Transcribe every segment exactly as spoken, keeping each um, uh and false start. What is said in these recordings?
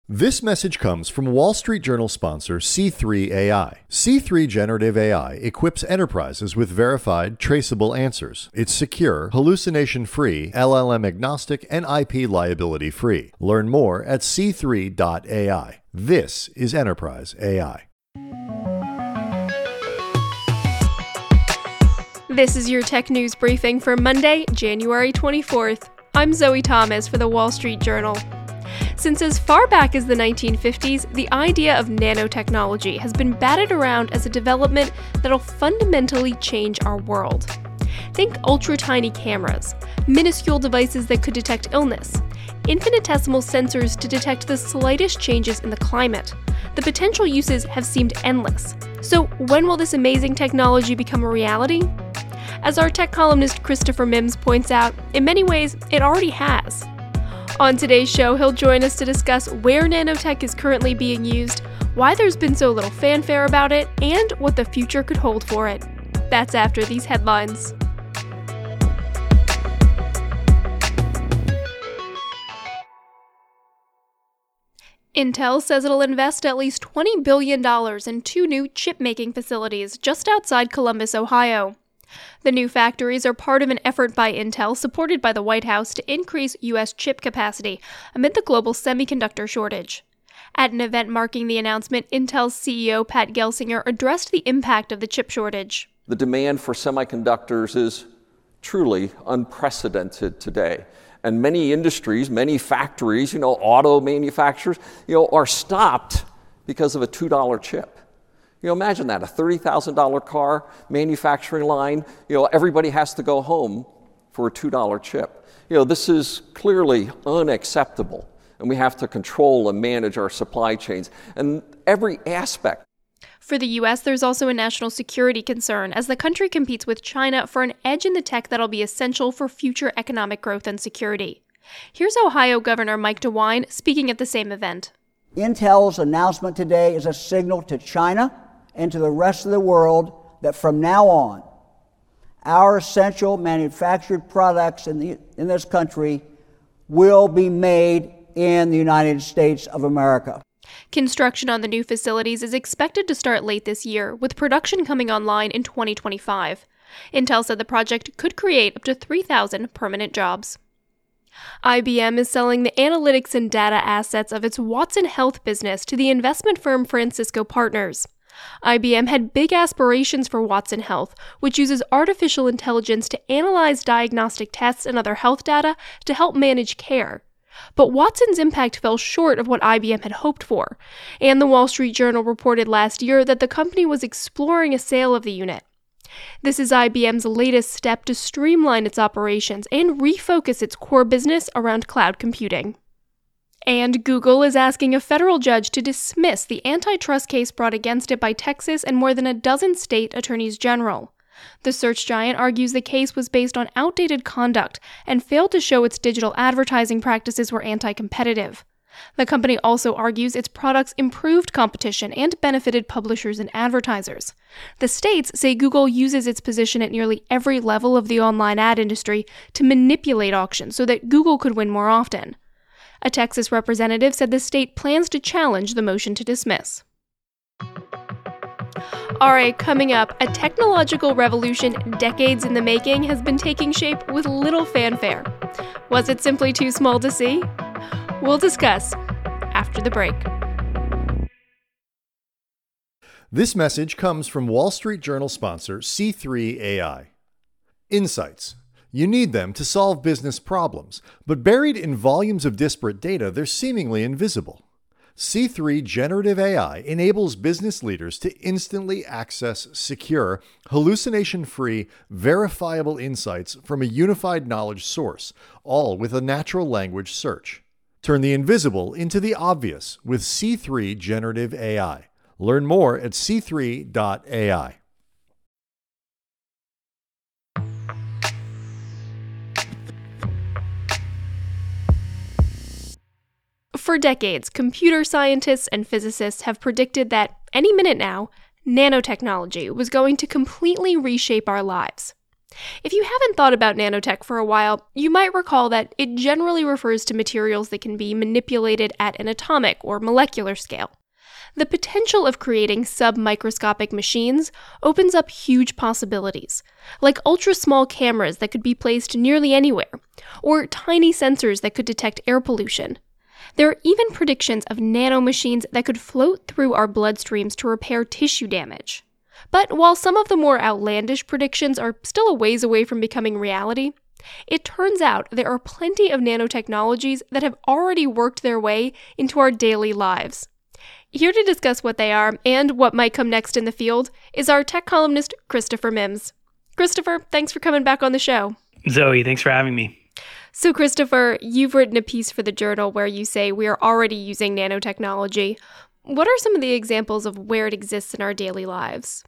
This message comes from Wall Street Journal sponsor C three A I. C three Generative A I equips enterprises with verified, traceable answers. It's secure, hallucination-free, L L M-agnostic, and I P liability-free. Learn more at c three dot a i. This is Enterprise A I. This is your tech news briefing for Monday, January twenty-fourth. I'm Zoe Thomas for the Wall Street Journal. Since as far back as the nineteen fifties, the idea of nanotechnology has been batted around as a development that'll fundamentally change our world. Think ultra-tiny cameras, minuscule devices that could detect illness, infinitesimal sensors to detect the slightest changes in the climate. The potential uses have seemed endless. So when will this amazing technology become a reality? As our tech columnist Christopher Mims points out, in many ways, it already has. On today's show, he'll join us to discuss where nanotech is currently being used, why there's been so little fanfare about it, and what the future could hold for it. That's after these headlines. Intel says it'll invest at least twenty billion dollars in two new chip-making facilities just outside Columbus, Ohio. The new factories are part of an effort by Intel, supported by the White House, to increase U S chip capacity amid the global semiconductor shortage. At an event marking the announcement, Intel's C E O Pat Gelsinger addressed the impact of the chip shortage. The demand for semiconductors is truly unprecedented today. And many industries, many factories, you know, auto manufacturers, you know, are stopped because of a two dollar chip. You know, imagine that, a thirty thousand dollars car manufacturing line, you know, everybody has to go home for a two dollar chip. You know, this is clearly unacceptable, and we have to control and manage our supply chains and every aspect. For the U S, there's also a national security concern as the country competes with China for an edge in the tech that'll be essential for future economic growth and security. Here's Ohio Governor Mike DeWine speaking at the same event. Intel's announcement today is a signal to China and to the rest of the world that from now on, our essential manufactured products in, the, in this country will be made in the United States of America. Construction on the new facilities is expected to start late this year, with production coming online in twenty twenty-five. Intel said the project could create up to three thousand permanent jobs. I B M is selling the analytics and data assets of its Watson Health business to the investment firm Francisco Partners. I B M had big aspirations for Watson Health, which uses artificial intelligence to analyze diagnostic tests and other health data to help manage care. But Watson's impact fell short of what I B M had hoped for, and the Wall Street Journal reported last year that the company was exploring a sale of the unit. This is I B M's latest step to streamline its operations and refocus its core business around cloud computing. And Google is asking a federal judge to dismiss the antitrust case brought against it by Texas and more than a dozen state attorneys general. The search giant argues the case was based on outdated conduct and failed to show its digital advertising practices were anti-competitive. The company also argues its products improved competition and benefited publishers and advertisers. The states say Google uses its position at nearly every level of the online ad industry to manipulate auctions so that Google could win more often. A Texas representative said the state plans to challenge the motion to dismiss. All right, coming up, a technological revolution decades in the making has been taking shape with little fanfare. Was it simply too small to see? We'll discuss after the break. This message comes from Wall Street Journal sponsor C three A I. Insights. You need them to solve business problems, but buried in volumes of disparate data, they're seemingly invisible. C three Generative A I enables business leaders to instantly access secure, hallucination-free, verifiable insights from a unified knowledge source, all with a natural language search. Turn the invisible into the obvious with C three Generative A I. Learn more at c three dot a i. For decades, computer scientists and physicists have predicted that, any minute now, nanotechnology was going to completely reshape our lives. If you haven't thought about nanotech for a while, you might recall that it generally refers to materials that can be manipulated at an atomic or molecular scale. The potential of creating sub-microscopic machines opens up huge possibilities, like ultra-small cameras that could be placed nearly anywhere, or tiny sensors that could detect air pollution. There are even predictions of nanomachines that could float through our bloodstreams to repair tissue damage. But while some of the more outlandish predictions are still a ways away from becoming reality, it turns out there are plenty of nanotechnologies that have already worked their way into our daily lives. Here to discuss what they are and what might come next in the field is our tech columnist, Christopher Mims. Christopher, thanks for coming back on the show. Zoe, thanks for having me. So, Christopher, you've written a piece for the Journal where you say we are already using nanotechnology. What are some of the examples of where it exists in our daily lives?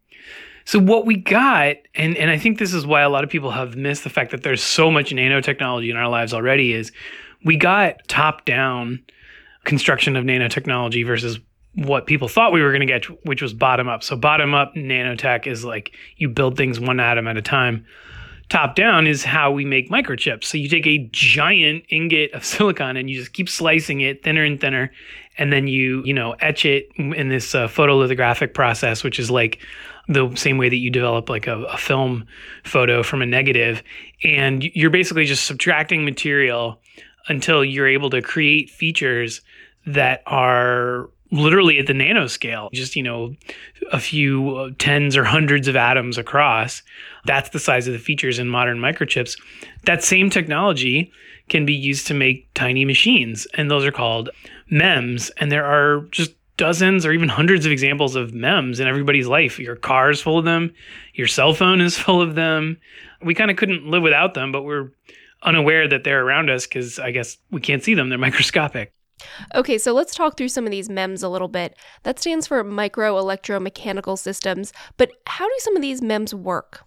So what we got, and, and I think this is why a lot of people have missed the fact that there's so much nanotechnology in our lives already, is we got top-down construction of nanotechnology versus what people thought we were going to get, which was bottom-up. So bottom-up nanotech is like you build things one atom at a time. Top-down is how we make microchips. So you take a giant ingot of silicon and you just keep slicing it thinner and thinner, and then you, you know, etch it in this uh, photolithographic process, which is like the same way that you develop like a, a film photo from a negative. And you're basically just subtracting material until you're able to create features that are literally at the nanoscale, just, you know, a few tens or hundreds of atoms across. That's the size of the features in modern microchips. That same technology can be used to make tiny machines, and those are called MEMS. And there are just dozens or even hundreds of examples of MEMS in everybody's life. Your car is full of them. Your cell phone is full of them. We kind of couldn't live without them, but we're unaware that they're around us because I guess we can't see them. They're microscopic. Okay, so let's talk through some of these MEMS a little bit. That stands for micro electromechanical systems. But how do some of these MEMS work?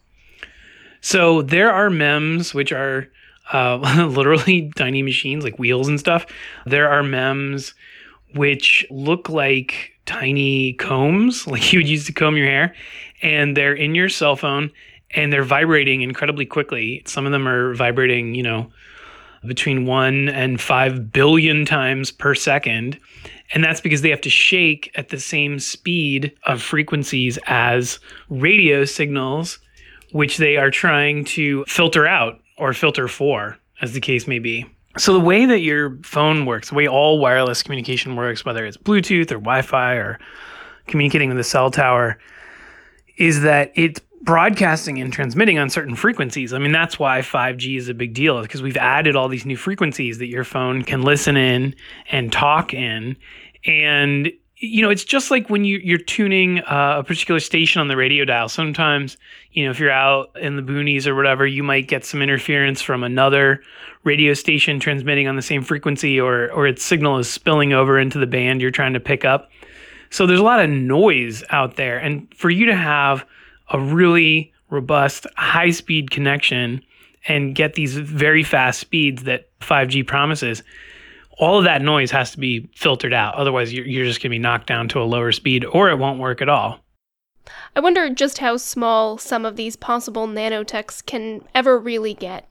So there are MEMS, which are uh, literally tiny machines like wheels and stuff. There are MEMS which look like tiny combs, like you would use to comb your hair, and they're in your cell phone, and they're vibrating incredibly quickly. Some of them are vibrating, you know, between one and five billion times per second, and that's because they have to shake at the same speed of frequencies as radio signals, which they are trying to filter out or filter for, as the case may be. So the way that your phone works, the way all wireless communication works, whether it's Bluetooth or Wi-Fi or communicating with a cell tower, is that it's broadcasting and transmitting on certain frequencies. I mean, that's why five G is a big deal, because we've added all these new frequencies that your phone can listen in and talk in. And, you know, it's just like when you, you're tuning uh, a particular station on the radio dial. Sometimes, you know, if you're out in the boonies or whatever, you might get some interference from another radio station transmitting on the same frequency, or or its signal is spilling over into the band you're trying to pick up. So there's a lot of noise out there. And for you to have a really robust, high-speed connection and get these very fast speeds that five G promises, all of that noise has to be filtered out. Otherwise, you're, you're just going to be knocked down to a lower speed, or it won't work at all. I wonder just how small some of these possible nanotechs can ever really get.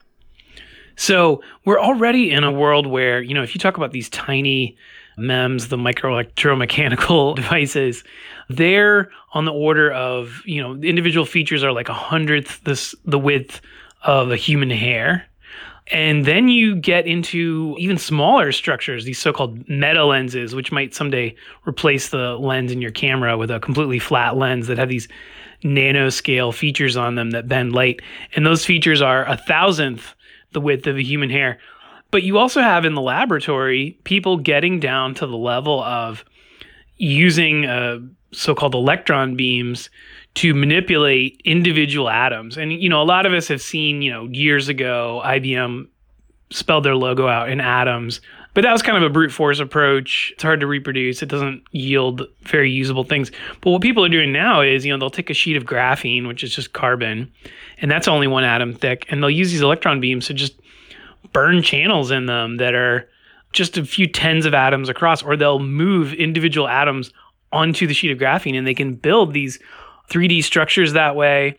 So we're already in a world where, you know, if you talk about these tiny MEMS, the microelectromechanical devices, they're on the order of, you know, the individual features are like a hundredth this, the width of a human hair. And then you get into even smaller structures, these so-called meta lenses, which might someday replace the lens in your camera with a completely flat lens that have these nanoscale features on them that bend light. And those features are a thousandth the width of a human hair. But you also have in the laboratory people getting down to the level of using uh, so-called electron beams to manipulate individual atoms. And, you know, a lot of us have seen, you know, years ago, I B M spelled their logo out in atoms, but that was kind of a brute force approach. It's hard to reproduce. It doesn't yield very usable things. But what people are doing now is, you know, they'll take a sheet of graphene, which is just carbon, and that's only one atom thick, and they'll use these electron beams to just burn channels in them that are just a few tens of atoms across, or they'll move individual atoms onto the sheet of graphene, and they can build these three D structures that way.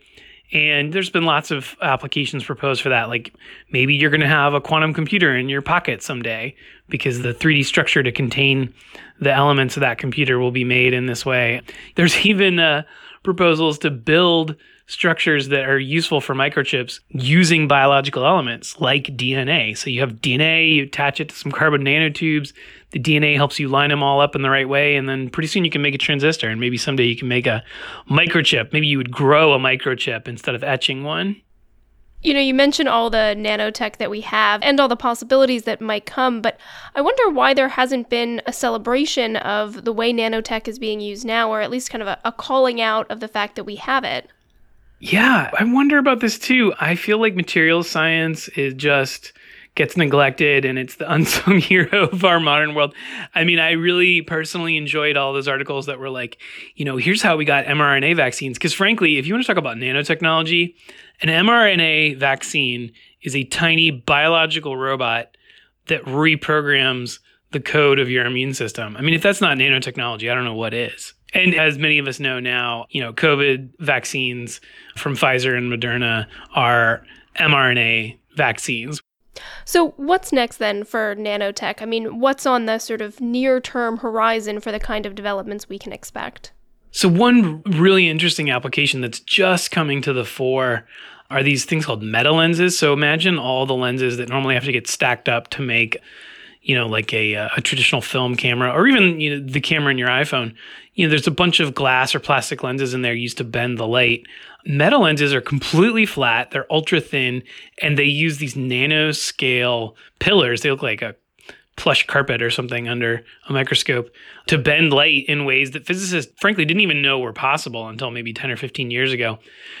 And there's been lots of applications proposed for that. Like maybe you're going to have a quantum computer in your pocket someday because the three D structure to contain the elements of that computer will be made in this way. There's even uh, proposals to build structures that are useful for microchips using biological elements like D N A. So you have D N A, you attach it to some carbon nanotubes, the D N A helps you line them all up in the right way, and then pretty soon you can make a transistor, and maybe someday you can make a microchip. Maybe you would grow a microchip instead of etching one. You know, you mentioned all the nanotech that we have and all the possibilities that might come, but I wonder why there hasn't been a celebration of the way nanotech is being used now, or at least kind of a, a calling out of the fact that we have it. Yeah, I wonder about this too. I feel like materials science is just gets neglected and it's the unsung hero of our modern world. I mean, I really personally enjoyed all those articles that were like, you know, here's how we got mRNA vaccines. Because frankly, if you want to talk about nanotechnology, an mRNA vaccine is a tiny biological robot that reprograms the code of your immune system. I mean, if that's not nanotechnology, I don't know what is. And as many of us know now, you know, COVID vaccines from Pfizer and Moderna are mRNA vaccines. So what's next then for nanotech? I mean, what's on the sort of near-term horizon for the kind of developments we can expect? So one really interesting application that's just coming to the fore are these things called meta lenses. So imagine all the lenses that normally have to get stacked up to make, you know, like a, a traditional film camera, or even, you know, the camera in your iPhone. You know, there's a bunch of glass or plastic lenses in there used to bend the light. Meta lenses are completely flat, they're ultra thin, and they use these nanoscale pillars. They look like a plush carpet or something under a microscope to bend light in ways that physicists, frankly, didn't even know were possible until maybe ten or fifteen years ago.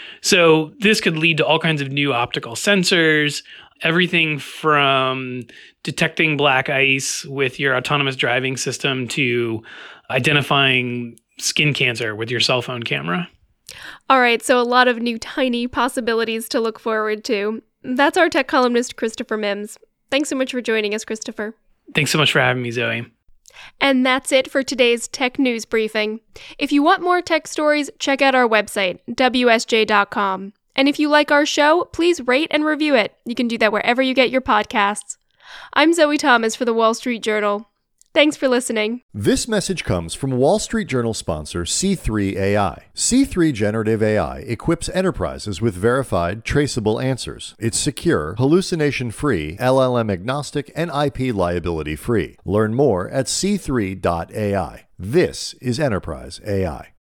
So this could lead to all kinds of new optical sensors, everything from detecting black ice with your autonomous driving system to identifying skin cancer with your cell phone camera. All right, so a lot of new tiny possibilities to look forward to. That's our tech columnist, Christopher Mims. Thanks so much for joining us, Christopher. Thanks so much for having me, Zoe. And that's it for today's Tech News Briefing. If you want more tech stories, check out our website, W S J dot com. And if you like our show, please rate and review it. You can do that wherever you get your podcasts. I'm Zoe Thomas for The Wall Street Journal. Thanks for listening. This message comes from Wall Street Journal sponsor C three A I. C three Generative A I equips enterprises with verified, traceable answers. It's secure, hallucination-free, L L M-agnostic, and I P liability-free. Learn more at C three dot A I. This is Enterprise A I.